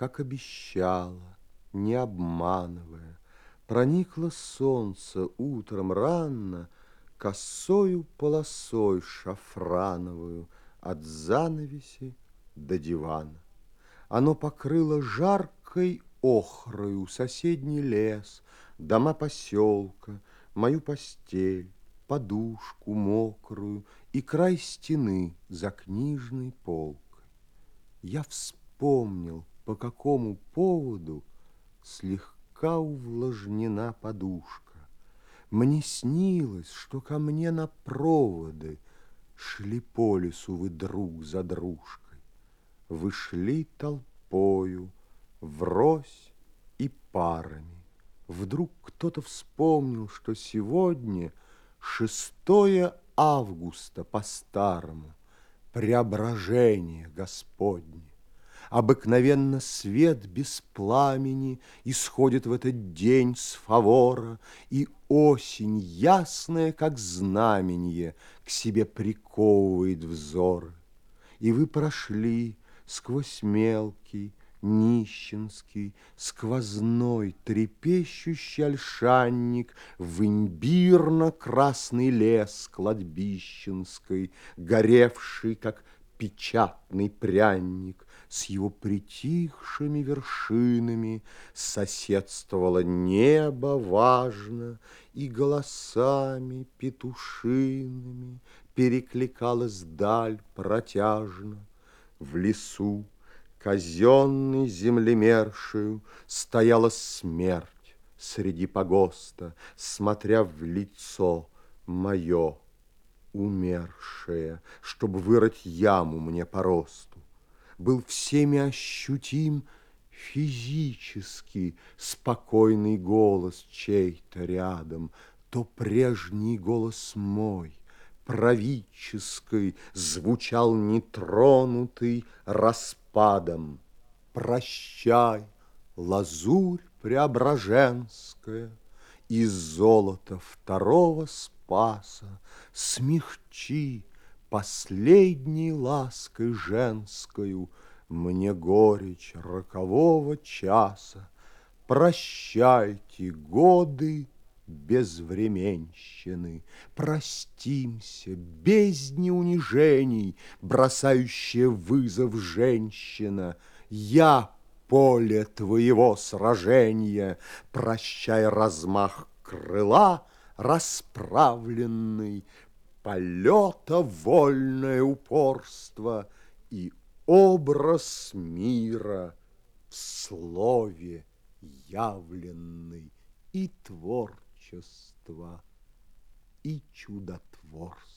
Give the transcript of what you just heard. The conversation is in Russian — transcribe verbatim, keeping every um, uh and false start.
как обещала, не обманывая, проникло солнце утром рано косою полосой шафрановую от занавеси до дивана. Оно покрыло жаркой охрою соседний лес, дома поселка, мою постель, подушку мокрую и край стены за книжной полкой. Я вспомнил, по какому поводу слегка увлажнена подушка. Мне снилось, что ко мне на проводы шли по лесу вы друг за дружкой. Вы шли толпою, врозь и парами. Вдруг кто-то вспомнил, что сегодня шестое августа по-старому, преображение Господне. Обыкновенно свет без пламени исходит в этот день с фавора, и осень, ясная, как знаменье, к себе приковывает взоры. И вы прошли сквозь мелкий, нищенский, сквозной, трепещущий ольшанник в имбирно-красный лес кладбищенской, горевший, как печатный пряник, с его притихшими вершинами соседствовало небо важно, и голосами петушиными перекликалась даль протяжно. В лесу, казенной землемершею, стояла смерть среди погоста, смотря в лицо мое умершее, чтобы вырыть яму мне по росту. Был всеми ощутим физически спокойный голос чей-то рядом, то прежний голос мой, правительской, звучал нетронутый распадом. Прощай, лазурь преображенская, и золото второго Спаса смягчи последней лаской женскою мне горечь рокового часа. Прощайте, годы безвременщины, простимся, бездне унижений, бросающая вызов женщина. Я поле твоего сражения, прощай размах крыла расправленный, полета вольное упорство и образ мира в слове явленный, и творчество, и чудотворство.